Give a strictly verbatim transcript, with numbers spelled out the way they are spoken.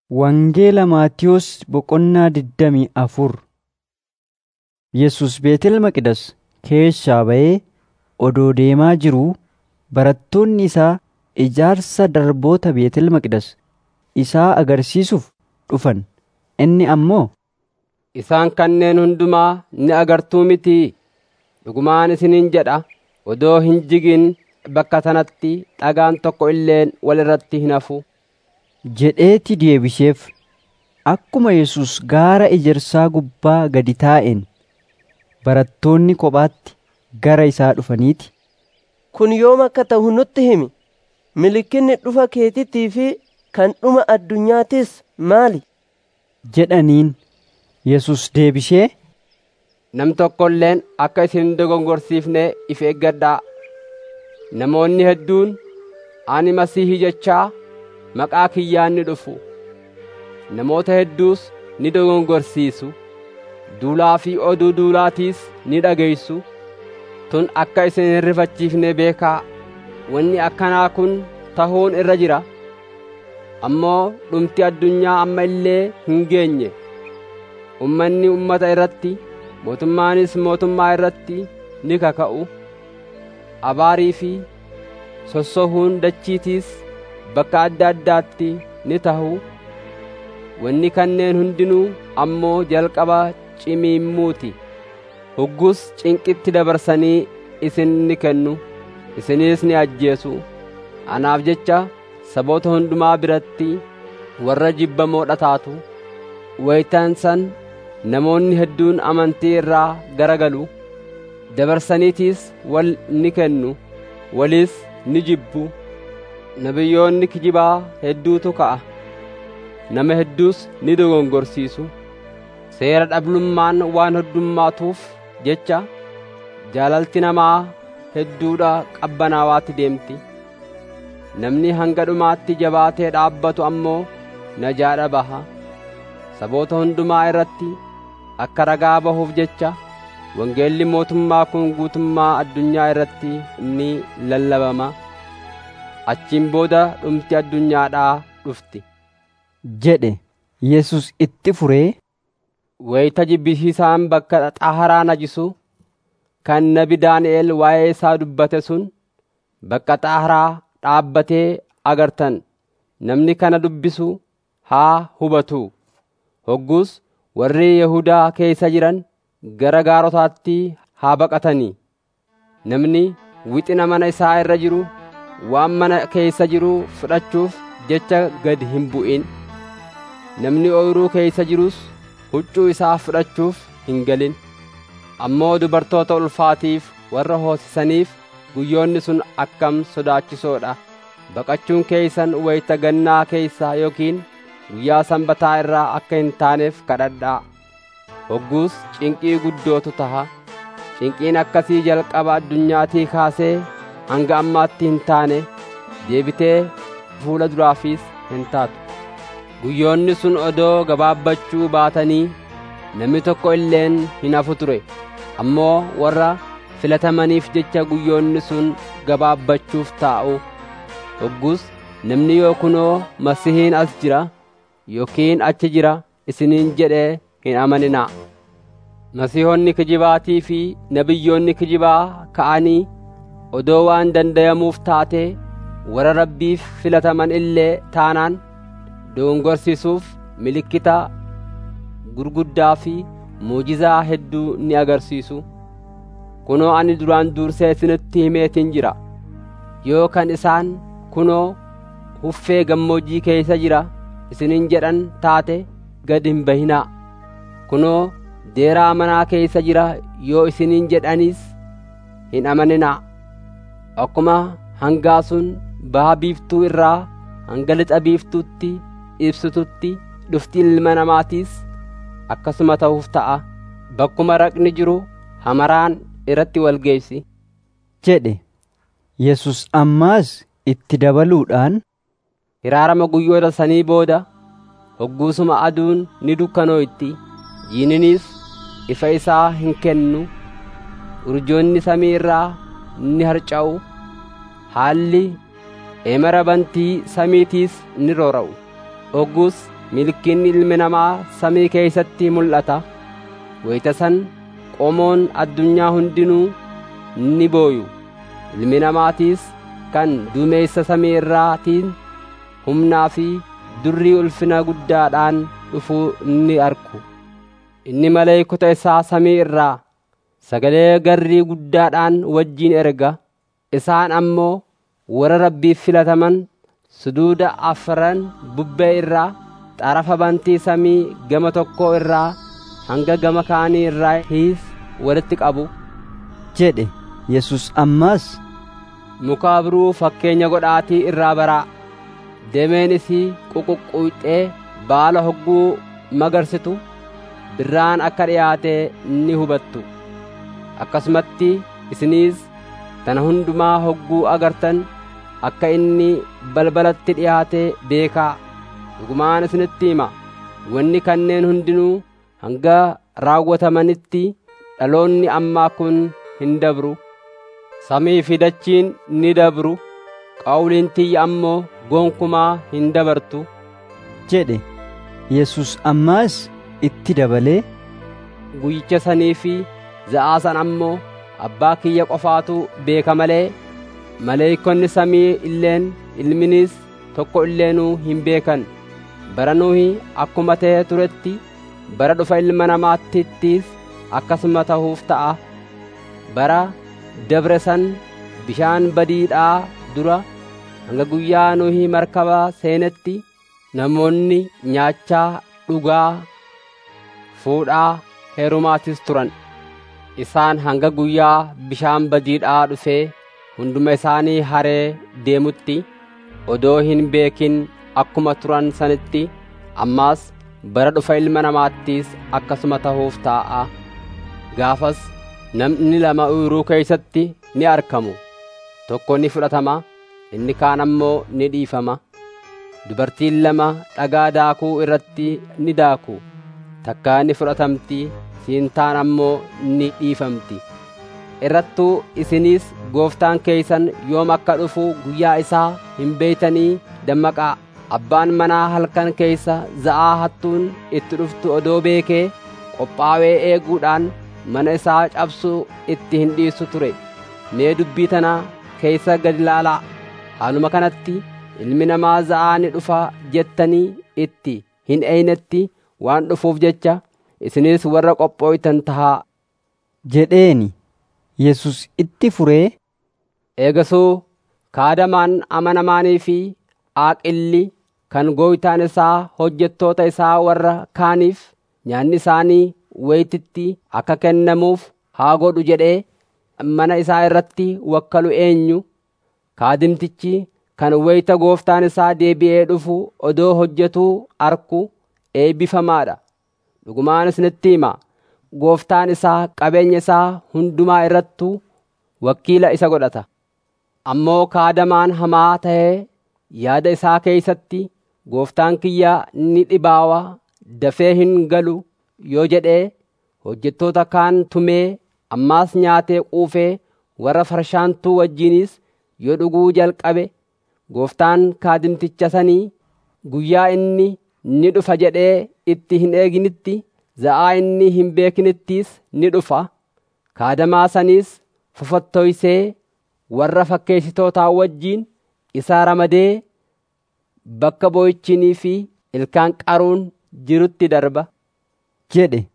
Wangeela Maatiyos boqonnaa digdamii afur. Yesus Beetel Maqdes keessaa ba'ee odoo deemaa jiruu barattoonni isaa ijaarsa darboota Beetel Maqdes isaa agarsiisuuf dhufan. Inni ammoo, Isaan kanneen hundumaa ni agartuu mitii? Dhugumaan isiniin jedha, odoo hin jigin bakka sanatti dhagaan tokko illeen wal irratti hin hafu jedheeti deebisheef. Akkuma Yesus gaara ejersaa gubbaa gadi taa'een barattoonni kophaatti gara isaa dhufaniiti, Kun yoom akka ta'u nutti himi. Milikinni dhufa keetittii fi kan dhuma addunyaatis maali? jedhaniin. Yesus deebishee, Nam tokko illeen akka isin dogongorsiifne if eeggadhaa. Namoonni hedduun ani Masiihii jechaa maqaa kiyyaan ni dhufu. Namoota hedduus ni dogongorsiisu. Duulaa fi oduu duulaatiis ni dhageessu. Tun akka isin hin rifachiifne beekaa. Wanni akkanaa kun tahuun irra jira. Ammoo dhumti addunyaa amma illee hin geenye. Ummanni ummata irratti, mootummaanis mootummaa irratti ni kaka'u. Abaarii fi sossohuun dachiitiis bakka adda addaatti ni tahu. Wanni kanneen hundinuu ammoo jalqaba cimimmuuti. Huggus cinqitti dabarsanii isin ni kennu, isinis ni ajjeesu. Anaaf jecha saboota hundumaa biratti warra jibbamoodha taatu. Wayitaan san namoonni hedduun amantii irraa garagalu. Dabarsaniitiis wal ni kennu, walis ni jibbu. Nabiyyoonni kijibaa hedduutu ka'a. Nama hedduus ni dogongorsiisu. Seera dhablummaan waan heddummaatuuf jecha jaalalti namaa hedduudha qabbanaawaatti deemti. Namni hanga dhumaatti jabaatee dhaabbatu ammoo najaadha baha. Saboota hundumaa irratti akka ragaa bahuuf jecha wangeelli mootummaa kun guutummaa addunyaa irratti ni lallabama. Achiin booda dhumti addunyaadhaa dhufti jedhe. Yesus itti furee, Wayita jibbisiisaan bakka xaharaa najisu kan nabi Daani'el waa'ee isaa dubbate sun bakka xaharaa dhaabbatee agartan. Namni kana dubbisu haa hubatu. Hoggus warri Yihuudaa keessa jiran gara gaarotaatti haa baqatanii. Namni wixina mana isaa irra jiru waan mana keessa jiru fudhachuuf jecha gad hin bu'in. Namni ooyiruu keessa jirus huccuu isaa fudhachuuf hin galin. Ammoo dubartoota ulfaatiif warra hoosisaniif guyyoonni sun akkam sodaachisoodha. Baqachuun keessan wayita gannaa keessa yookiin guyyaa sanbataa irraa akka hin taaneef kadhadhaa. Hogguus cinqii guddootu taha. Cinqiin akkasii jalqaba addunyaatii kaasee hanga ammaatti hin taane, deebitee fuula duraafis hin taatu. Guyyoonni sun odoo gabaabbachuu baatanii namni tokko illeen hin hafu ture. Ammoo warra filatamaniif jecha guyyoonni sun gabaabbachuuf taa'u. Hoggus namni yoo kunoo Masiihiin as jira yookiin achi jira isiniin jedhee hin amaninaa. Masiihonni kijibaatii fi nabiyyoonni kijibaa ka'anii odoo waan dandayamuuf taatee warra Rabbiif filataman illee taanaan dogongorsiisuuf milikkita gurguddaa fi muujizaa hedduu ni agarsiisu. Kunoo ani duraan dursee isinitti himeetin jira. Yoo kan isaan kunoo huffee gammoojjii keessa jira isiniin jedhan taate gad hin bahinaa. Kunoo deeraa manaa keessa jira yoo isiniin jedhanis hin amaninaa. Akkuma hangaa sun baha biiftuu irraa hanga lixa biiftuutti ibsitutti dhufti ilma namaatiis akkasuma ta'uuf ta'a. Bakkuma raqni jiru hamaraan irratti wal geessi jedhe. Yesus ammaas itti dabaluudhaan, Hiraarama guyyoota sanii booda hogguusuma aduun ni dukkanooyti, jiininis ifa isaa hin kennu. Urjoonni samii irraa ni harca'u. Haalli emera bantii samiitiis ni roora'u. Hoggus milkinni ilmi namaa samii keessatti mul'ata. Wayita san qomoon addunyaa hundinuu ni booyu. Ilmi namaatiis kan duumessa samii irraatiin humnaa fi durrii ulfina guddaadhaan dhufuu ni argu. Inni maleeykota isaa samii irraa sagalee garrii guddaadhaan wajjin erga. Isaan ammoo warra Rabbiif filataman suduuda afran bubbee irraa xarafa bantii samii gama tokkoo irraa hanga gama kaanii irraatiis walitti qabu jedhe. Yesus ammas, muka biruu fakkeenya godhaatii irraa baraa. Dameen isii ququqquyxee baala hogguu magarsitu birraan akka dhiyaate ni hubattu. Akkasumatti isiniis tana hundumaa hogguu agartan akka inni balbalatti dhiyaate beekaa. Dhugumaan isinitti hima, wanni kanneen hundinuu hanga raawwatamanitti dhaloonni ammaa kun hin dabru. Samii fi dachiin ni dabru, qawliin tiyya ammoo gonkumaa hin dabartu jedhe. Yesus ammaas itti dabalee, guyyicha sanii fi za'aa san ammoo abbaa kiyya qofaatu beeka malee maleeykonni samii illeen ilminis tokko illeenuu hin beekan. Bara Nuuhi akkuma ta'e turetti bara dhufa ilma namaatittis akkasuma ta'uuf ta'a. Bara dabre san bishaan badiidhaa dura hanga guyyaa Nuuhi markaba seenetti namoonni nyaachaa, dhugaa, fuudhaa, heerumaatis turan. Isaan hanga guyyaa bishaan badiidhaa dhufee hunduma isaanii haree deemutti odoo hin beekin akkuma turan sanitti ammaas bara dhufa ilma namaattis akkasuma ta'uuf ta'a. Gaafas namni lama ooyiruu keessatti ni argamu. Tokko ni fudhatama, inni kaan ammoo ni dhiifama. Dubartiin lama dhagaa daakuu irratti ni daaku. Takkaa ni fudhatamti, siintaan ammoo ni dhiifamti. Irrattuu isinis gooftaan keessan yoom akka dhufu guyyaa isaa hin beeytanii dammaqaa. Abbaan manaa halkan keessa za'aa hattuun itti dhuftu odoo beekee qophaawee eeguudhaan mana isaa cabsuu itti hin dhiisu ture. Mee dubbii tana keessa gad ilaalaa. Haaluma kanatti ilmi namaa za'aa ni dhufa jettanii itti hin eeynetti waan dhufuuf jecha isinis warra qophooytan tahaa jedheeni. Yesus itti furee, eegasuu kaadamaan amanamaanii fi aaqilli kan gooytaan isaa hojjettoota isaa warra kaaniif nyaanni isaanii wayititti akka kennamuuf haa godhu jedhee mana isaa irratti wakkalu eenyu? Kaadimtichi kan wayita gooftaan isaa deebi'ee dhufu odoo hojjetuu arku eebbifamaadha. Dhugumaan isinitti hima, gooftaan isaa qabeenya isaa hundumaa irrattu wakiila isa godhata. Ammoo kaadamaan hamaa ta'ee yaada isaa keessatti gooftaan kiyya ni dhibaawa, dafee hin galu yoo jedhee hojjettoota kaan tumee ammaas nyaatee quufee warra farshaantuu wajjinis yoo dhuguu jalqabe, gooftaan kaadimticha sanii guyyaa inni ni dhufa jedhee itti hin eeginitti, za'aa inni hin beekinittis ni dhufa. Kaadamaa saniis fofottoysee warra fakkeessitootaa wajjiin isaa ramadee bakka boo'ichinii fi ilkaan qaruun jirutti darba jedhe.